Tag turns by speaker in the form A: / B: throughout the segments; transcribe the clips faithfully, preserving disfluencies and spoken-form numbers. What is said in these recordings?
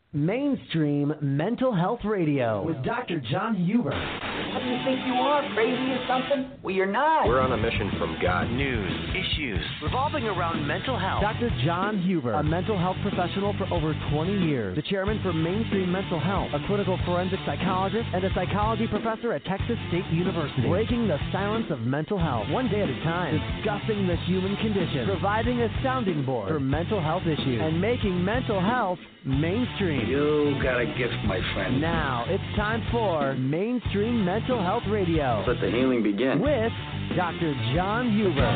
A: Mainstream Mental Health Radio with Doctor John Huber.
B: What do you think you are, crazy or something? Well, you're not.
C: We're on a mission from God.
A: News, issues revolving around mental health. Doctor John Huber, a mental health professional for over twenty years, the chairman for Mainstream Mental Health, a clinical forensic psychologist, and a psychology professor at Texas State University. Breaking the silence of mental health, one day at a time, discussing the human condition, providing a sounding board for mental health issues, and making mental health mainstream.
C: You got a gift, my friend.
A: Now it's time for Mainstream Mental Health Radio.
C: Let the healing begin.
A: With Doctor John Huber.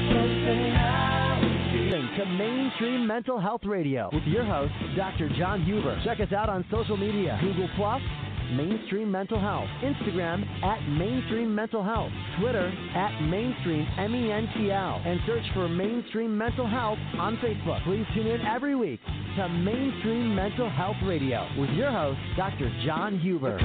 A: Listen to Mainstream Mental Health Radio with your host, Doctor John Huber. Check us out on social media, Google Plus, Mainstream Mental Health, Instagram at Mainstream Mental Health, Twitter at Mainstream M E N T L, and search for Mainstream Mental Health on Facebook. Please tune in every week to Mainstream Mental Health Radio with your host, Doctor John Huber.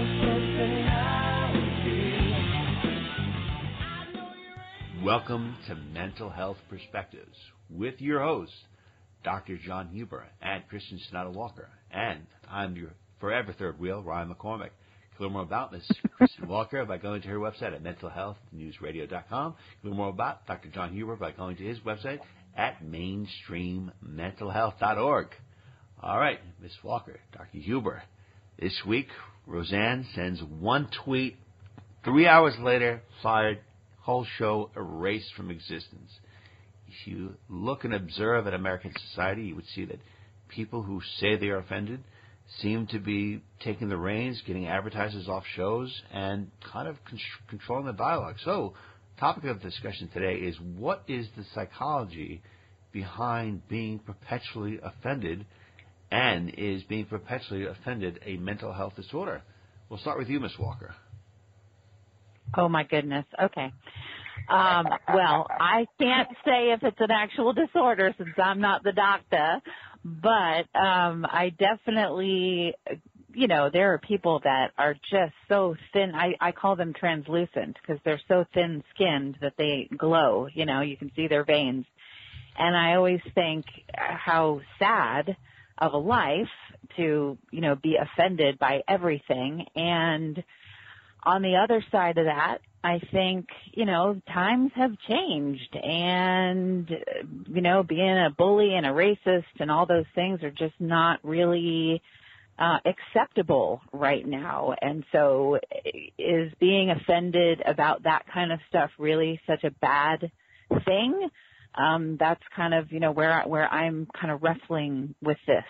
D: Welcome to Mental Health Perspectives with your host, Doctor John Huber and Kristen Snyder Walker. And I'm your forever third wheel, Ryan McCormick. To learn more about Miss Kristen Walker by going to her website at mental health news radio dot com. To learn more about Doctor John Huber by going to his website at mainstream mental health dot org. All right, Miss Walker, Doctor Huber. This week, Roseanne sends one tweet. Three hours later, fired. Whole show erased from existence. If you look and observe at American society, you would see that people who say they are offended seem to be taking the reins, getting advertisers off shows, and kind of con- controlling the dialogue. So, topic of discussion today is what is the psychology behind being perpetually offended, and is being perpetually offended a mental health disorder? We'll start with you, Miss Walker.
E: Oh, my goodness. Okay. Um, well, I can't say if it's an actual disorder since I'm not the doctor, but um, I definitely, you know, there are people that are just so thin. I, I call them translucent because they're so thin-skinned that they glow. You know, you can see their veins. And I always think how sad of a life to, you know, be offended by everything. And on the other side of that, I think, you know, times have changed and, you know, being a bully and a racist and all those things are just not really uh, acceptable right now. And so is being offended about that kind of stuff really such a bad thing? Um, that's kind of, you know, where, where I'm kind of wrestling with this.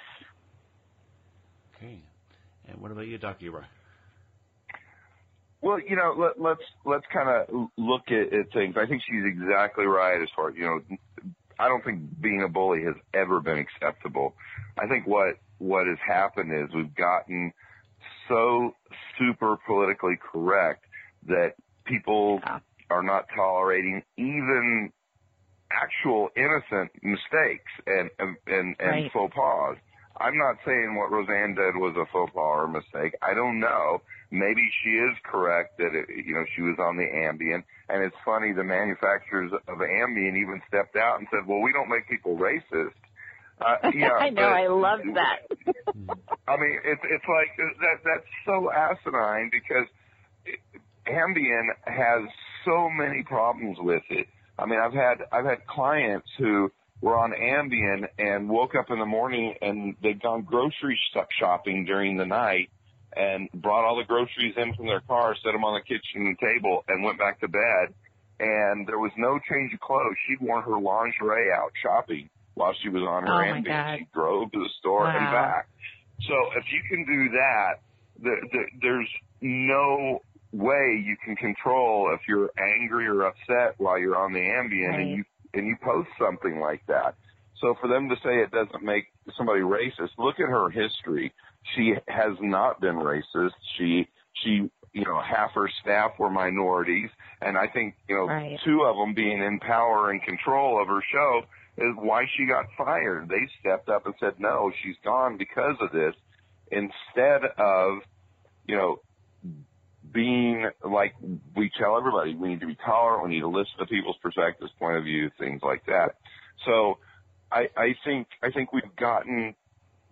D: Okay. And what about you, Doctor Huber?
F: Well, you know, let, let's let's kind of look at, at things. I think she's exactly right as far as, you know, I don't think being a bully has ever been acceptable. I think what what has happened is we've gotten so super politically correct that people
E: Yeah.
F: are not tolerating even actual innocent mistakes and and and, and
E: Right.
F: faux pas. I'm not saying what Roseanne did was a faux pas or a mistake. I don't know. Maybe she is correct that, it, you know, she was on the Ambien. And it's funny, the manufacturers of Ambien even stepped out and said, well, we don't make people racist. Uh, yeah,
E: I know,
F: but,
E: I love that.
F: I mean, it's it's like that. That's so asinine because Ambien has so many problems with it. I mean, I've had I've had clients who were on Ambien and woke up in the morning and they'd gone grocery shopping during the night and brought all the groceries in from their car, set them on the kitchen table, and went back to bed. And there was no change of clothes. She'd worn her lingerie out shopping while she was on her
E: Oh, my
F: Ambien.
E: God.
F: She drove to the store
E: Wow.
F: and back. So if you can do that, the, the, there's no way you can control if you're angry or upset while you're on the Ambien
E: Right.
F: and you and you post something like that. So for them to say it doesn't make somebody racist, look at her history. She has not been racist. She, she, you know, half her staff were minorities. And I think, you know,
E: Right.
F: two of them being in power and control of her show is why she got fired. They stepped up and said, no, she's gone because of this, instead of, you know, being like we tell everybody, we need to be tolerant, we need to listen to people's perspectives, point of view, things like that. So I, I think I think we've gotten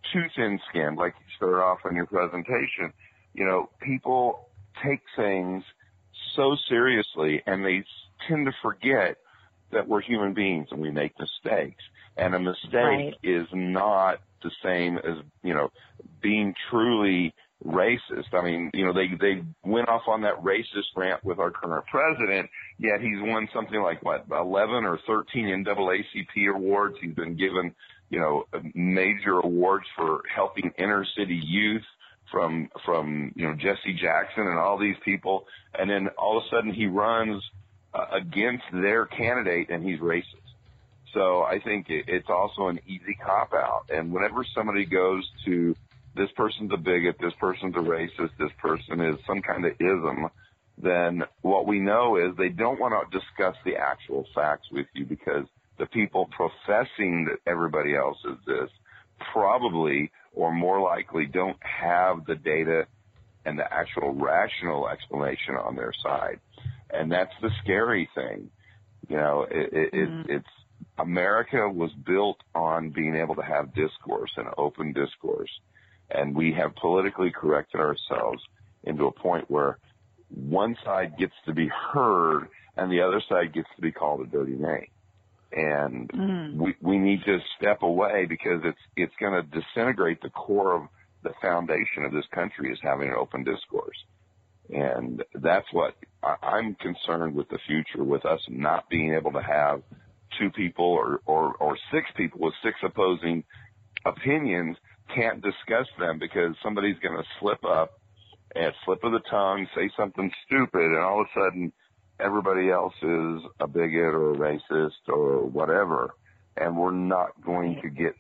F: too thin-skinned, like you started off in your presentation. You know, people take things so seriously, and they tend to forget that we're human beings and we make mistakes. And a mistake right. is not the same as, you know, being truly racist. I mean, you know, they they went off on that racist rant with our current president, yet he's won something like, what, eleven or thirteen N double A C P awards. He's been given, you know, major awards for helping inner city youth from, from you know, Jesse Jackson and all these people. And then all of a sudden he runs uh, against their candidate and he's racist. So I think it, it's also an easy cop-out. And whenever somebody goes to this person's a bigot, this person's a racist, this person is some kind of ism, then what we know is they don't want to discuss the actual facts with you, because the people professing that everybody else is this probably or more likely don't have the data and the actual rational explanation on their side. And that's the scary thing. You know, it, it, mm-hmm. it, it's America was built on being able to have discourse and open discourse. And we have politically corrected ourselves into a point where one side gets to be heard and the other side gets to be called a dirty name. And mm. we, we need to step away, because it's, it's going to disintegrate the core of the foundation of this country, is having an open discourse. And that's what I, I'm concerned with the future, with us not being able to have two people or, or, or six people with six opposing opinions can't discuss them, because somebody's going to slip up and slip of the tongue, say something stupid, and all of a sudden everybody else is a bigot or a racist or whatever. And we're not going to get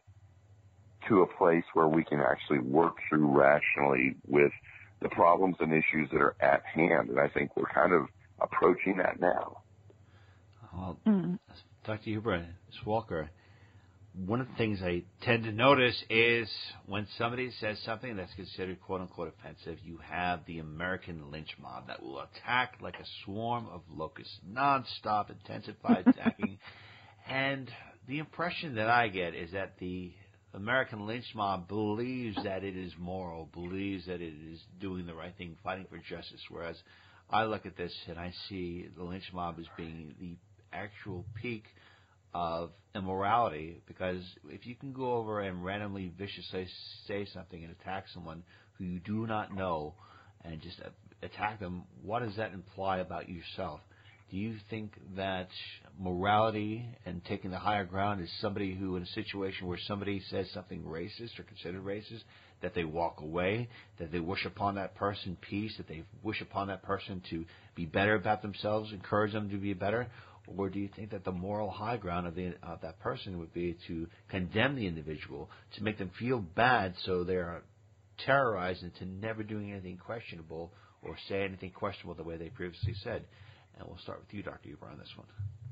F: to a place where we can actually work through rationally with the problems and issues that are at hand. And I think we're kind of approaching that now.
D: Well, mm. Doctor Huber, Miz Walker, one of the things I tend to notice is when somebody says something that's considered quote-unquote offensive, you have the American lynch mob that will attack like a swarm of locusts, nonstop, intensified attacking. And the impression that I get is that the American lynch mob believes that it is moral, believes that it is doing the right thing, fighting for justice, whereas I look at this and I see the lynch mob as being the actual peak of immorality, because if you can go over and randomly viciously say something and attack someone who you do not know and just attack them, what does that imply about yourself? Do you think that morality and taking the higher ground is somebody who, in a situation where somebody says something racist or considered racist, that they walk away, that they wish upon that person peace, that they wish upon that person to be better about themselves, encourage them to be better? Or do you think that the moral high ground of, the, of that person would be to condemn the individual, to make them feel bad so they're terrorized into never doing anything questionable or say anything questionable the way they previously said? And we'll start with you, Doctor Huber, on this one.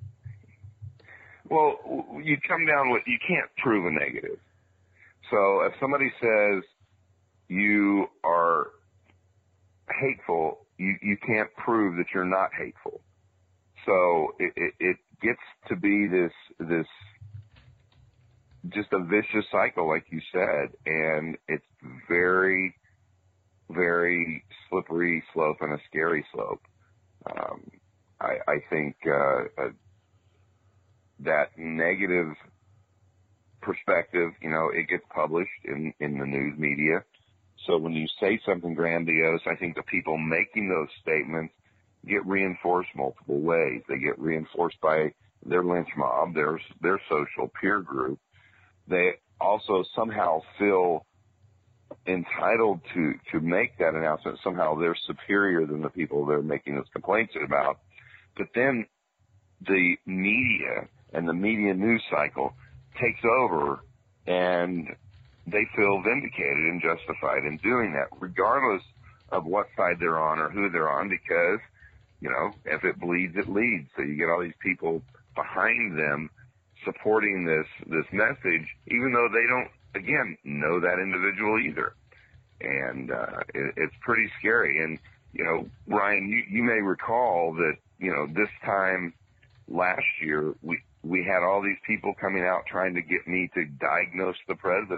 F: Well, you come down with, you can't prove a negative. So if somebody says you are hateful, you, you can't prove that you're not hateful. So it, it, it gets to be this, this, just a vicious cycle, like you said, and it's very, very slippery slope and a scary slope. Um, I, I think uh, uh, that negative perspective, you know, it gets published in, in the news media. So when you say something grandiose, I think the people making those statements get reinforced multiple ways. They get reinforced by their lynch mob, their their social peer group. They also somehow feel entitled to to make that announcement. Somehow they're superior than the people they're making those complaints about. But then the media and the media news cycle takes over, and they feel vindicated and justified in doing that, regardless of what side they're on or who they're on, because, you know, if it bleeds, it leads. So you get all these people behind them supporting this, this message, even though they don't, again, know that individual either. And uh, it, it's pretty scary. And, you know, Ryan, you, you may recall that, you know, this time last year, we, we had all these people coming out trying to get me to diagnose the president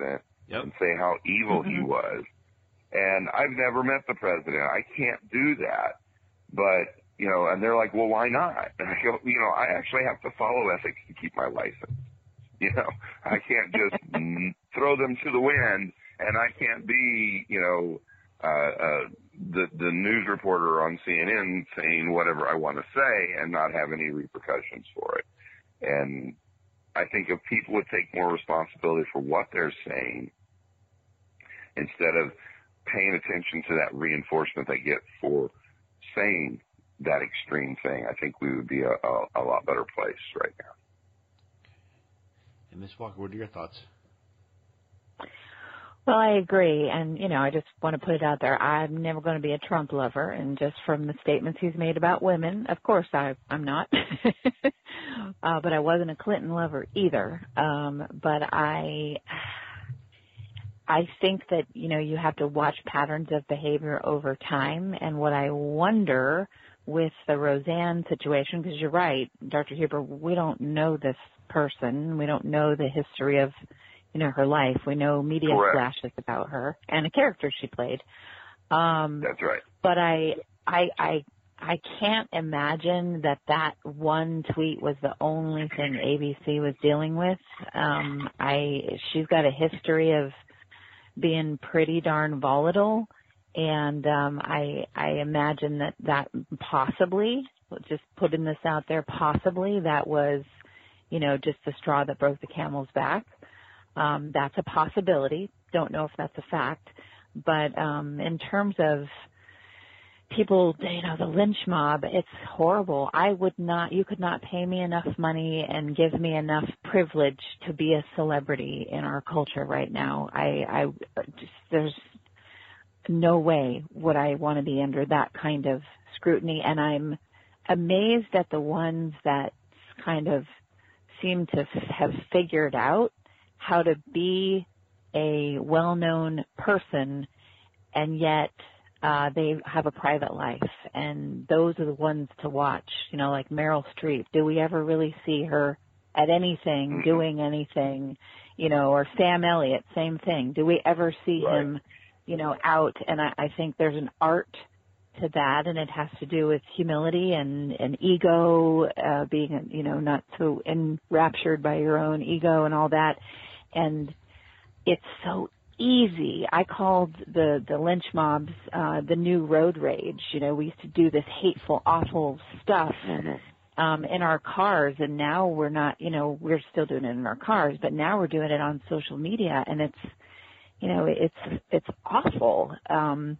D: yep.
F: and say how evil
E: mm-hmm.
F: he was. And I've never met the president. I can't do that. But, you know, and they're like, well, why not? And I go, you know, I actually have to follow ethics to keep my license. You know, I can't just throw them to the wind, and I can't be, you know, uh, uh, the, the news reporter on C N N saying whatever I want to say and not have any repercussions for it. And I think if people would take more responsibility for what they're saying instead of paying attention to that reinforcement they get for saying that extreme thing, I think we would be a, a, a lot better place right now.
D: And Miz Walker, what are your thoughts?
E: Well, I agree. And, you know, I just want to put it out there. I'm never going to be a Trump lover. And just from the statements he's made about women, of course I, I'm not. uh, but I wasn't a Clinton lover either. Um, but I, I think that, you know, you have to watch patterns of behavior over time. And what I wonder with the Roseanne situation, because you're right, Doctor Huber, we don't know this person. We don't know the history of, you know, her life. We know media
F: Correct.
E: flashes about her and a character she played. Um,
F: That's right.
E: But I, I, I, I can't imagine that that one tweet was the only thing A B C was dealing with. Um, I, she's got a history of being pretty darn volatile. And um, I, I imagine that that possibly, just putting this out there, possibly that was, you know, just the straw that broke the camel's back. Um, that's a possibility. Don't know if that's a fact. But um, in terms of people, you know, the lynch mob, it's horrible. I would not, you could not pay me enough money and give me enough privilege to be a celebrity in our culture right now. I, I just, there's no way would I want to be under that kind of scrutiny. And I'm amazed at the ones that kind of seem to have figured out how to be a well-known person, and yet uh, they have a private life. And those are the ones to watch, you know, like Meryl Streep. Do we ever really see her at anything, doing anything, you know, or Sam Elliott, same thing. Do we ever see
F: Right.
E: him, you know, out? And I, I think there's an art to that, and it has to do with humility and, and ego, uh, being, you know, not so enraptured by your own ego and all that. And it's so easy. I called the, the lynch mobs uh, the new road rage. You know, we used to do this hateful, awful stuff um, in our cars, and now we're not, you know, we're still doing it in our cars, but now we're doing it on social media, and it's, you know, it's it's awful. Um,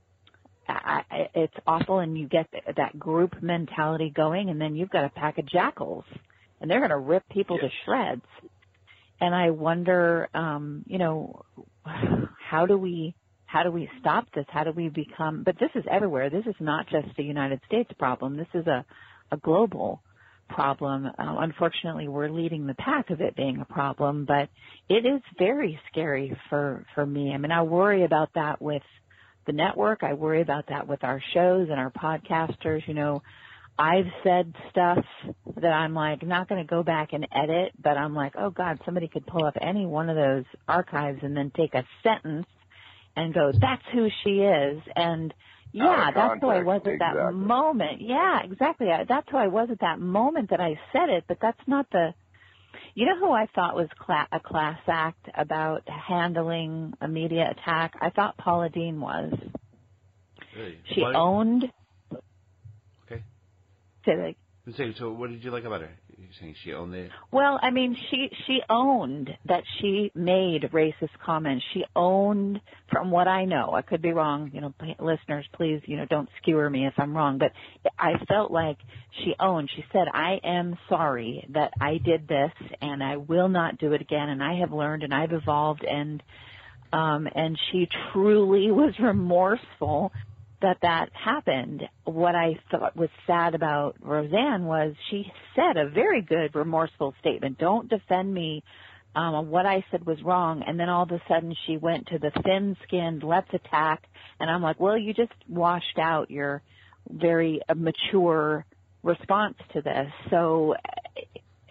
E: I, I, it's awful, and you get that group mentality going, and then you've got a pack of jackals, and they're going to rip people yes. to shreds. And I wonder, um, you know, how do we how do we stop this? How do we become? But this is everywhere. This is not just a United States problem. This is a, a global problem. Uh, unfortunately, we're leading the pack of it being a problem, but it is very scary for, for me. I mean, I worry about that with the network. I worry about that with our shows and our podcasters. You know, I've said stuff that I'm like not going to go back and edit, but I'm like, oh God, somebody could pull up any one of those archives and then take a sentence and go, that's who she is. And yeah, that's who I was at that exactly. moment. Yeah, exactly. That's who I was at that moment that I said it, but that's not the, you know who I thought was cla- a class act about handling a media attack? I thought Paula Deen was.
D: Really?
E: She
D: Why?
E: owned.
D: Okay.
E: Say like,
D: So what did you like about her? You're saying she owned it?
E: Well, I mean, she she owned that she made racist comments. She owned, from what I know, I could be wrong. You know, listeners, please, you know, don't skewer me if I'm wrong. But I felt like she owned. She said, "I am sorry that I did this, and I will not do it again. And I have learned, and I've evolved." And um, and she truly was remorseful that that happened. What I thought was sad about Roseanne was she said a very good remorseful statement. Don't defend me. Um, what I said was wrong. And then all of a sudden she went to the thin-skinned, let's attack. And I'm like, well, you just washed out your very uh, mature response to this. So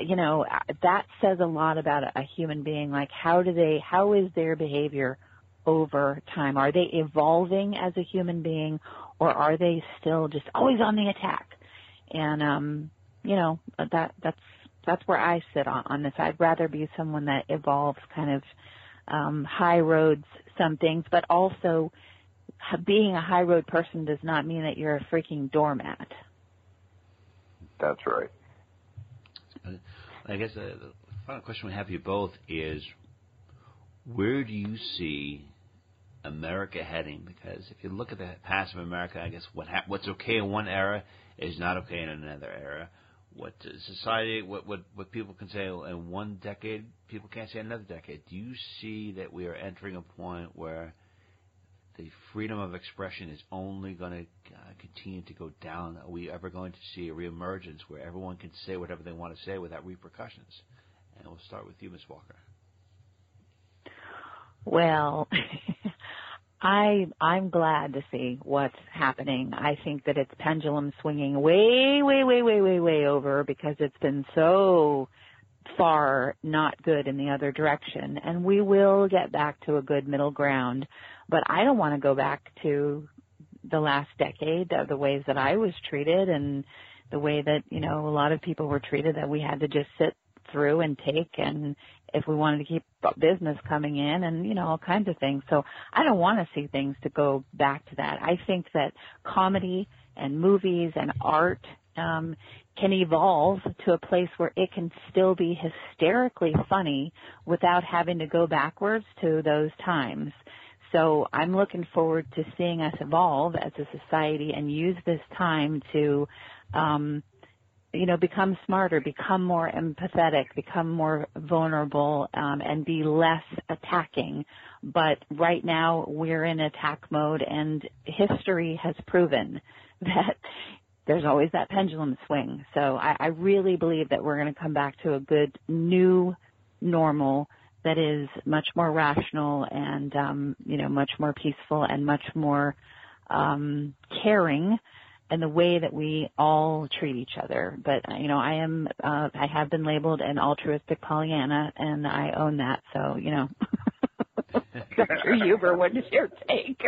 E: you know, that says a lot about a human being. Like, how do they, how is their behavior over time? Are they evolving as a human being, or are they still just always on the attack? And, um, you know, that that's that's where I sit on, on this. I'd rather be someone that evolves, kind of um, high roads some things, but also being a high road person does not mean that you're a freaking doormat.
F: That's right.
D: I guess the final question we have for you both is, where do you see America heading? Because if you look at the past of America, I guess what ha- what's okay in one era is not okay in another era. What society, what, what what people can say in one decade, people can't say in another decade. Do you see that we are entering a point where the freedom of expression is only going to uh, continue to go down? Are we ever going to see a reemergence where everyone can say whatever they want to say without repercussions? And we'll start with you, Miz Walker.
E: Well, I, I'm glad to see what's happening. I think that it's pendulum swinging way, way, way, way, way, way over, because it's been so far not good in the other direction. And we will get back to a good middle ground. But I don't want to go back to the last decade of the ways that I was treated and the way that, you know, a lot of people were treated, that we had to just sit through and take, and if we wanted to keep business coming in, and, you know, all kinds of things. So I don't want to see things to go back to that. I think that comedy and movies and art um, can evolve to a place where it can still be hysterically funny without having to go backwards to those times. So I'm looking forward to seeing us evolve as a society and use this time to, um, you know, become smarter, become more empathetic, become more vulnerable, um, and be less attacking. But right now we're in attack mode, and history has proven that there's always that pendulum swing. So I, I really believe that we're going to come back to a good new normal that is much more rational and, um, you know, much more peaceful and much more um, caring in the way that we all treat each other. But, you know, I am, uh, I have been labeled an altruistic Pollyanna, and I own that. So, you know, Doctor Huber, what is your take?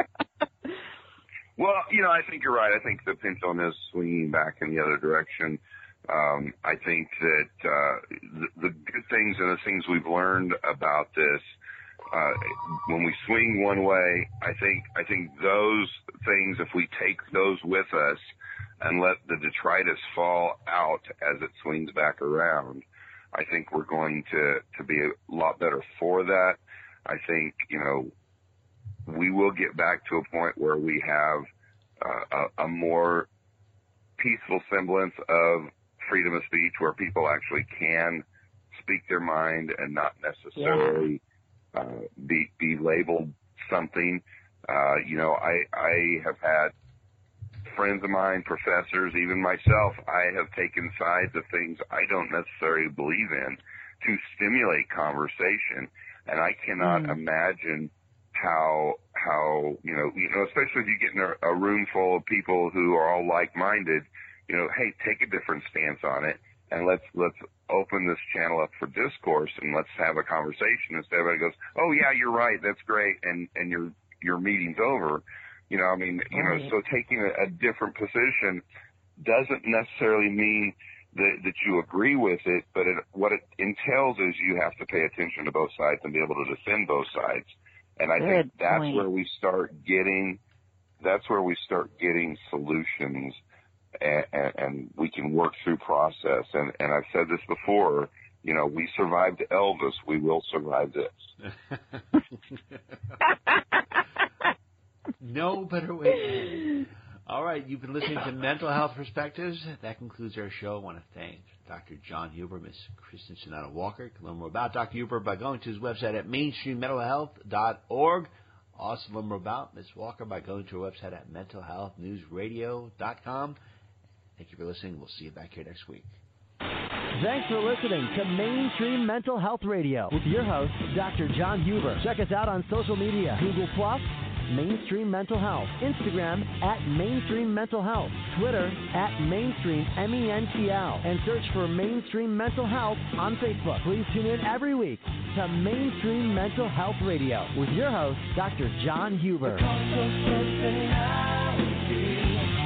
F: Well, you know, I think you're right. I think the pendulum is swinging back in the other direction. Um, I think that uh, the, the good things and the things we've learned about this, uh, when we swing one way, I think I think those things, if we take those with us and let the detritus fall out as it swings back around, I think we're going to, to be a lot better for that. I think, you know, we will get back to a point where we have uh, a, a more peaceful semblance of freedom of speech, where people actually can speak their mind and not necessarily yeah. uh, be be labeled something. Uh, you know, I I have had friends of mine, professors, even myself, I have taken sides of things I don't necessarily believe in to stimulate conversation, and I cannot mm. imagine how how you know you know especially if you get in a, a room full of people who are all like-minded. You know, hey, take a different stance on it, and let's let's open this channel up for discourse, and let's have a conversation. Instead, everybody goes, "Oh yeah, you're right, that's great," and and your your meeting's over. You know, I mean, you know, so taking a, a different position doesn't necessarily mean that that you agree with it, but it, what it entails is you have to pay attention to both sides and be able to defend both sides. And I
E: Good
F: think that's
E: point.
F: where we start getting that's where we start getting solutions. And, and, and we can work through process. And, and I've said this before, you know, we survived Elvis, we will survive this.
D: No better way. All right, you've been listening to Mental Health Perspectives. That concludes our show. I want to thank Doctor John Huber, Miss Kristen Sonata Walker. You can learn more about Doctor Huber by going to his website at mainstream mental health dot org. Also learn more about Miss Walker by going to her website at mental health news radio dot com. Thank you for listening. We'll see you back here next week.
A: Thanks for listening to Mainstream Mental Health Radio with your host, Doctor John Huber. Check us out on social media, Google Plus, Mainstream Mental Health, Instagram at Mainstream Mental Health, Twitter at Mainstream M E N T L, and search for Mainstream Mental Health on Facebook. Please tune in every week to Mainstream Mental Health Radio with your host, Doctor John Huber.
G: Because you're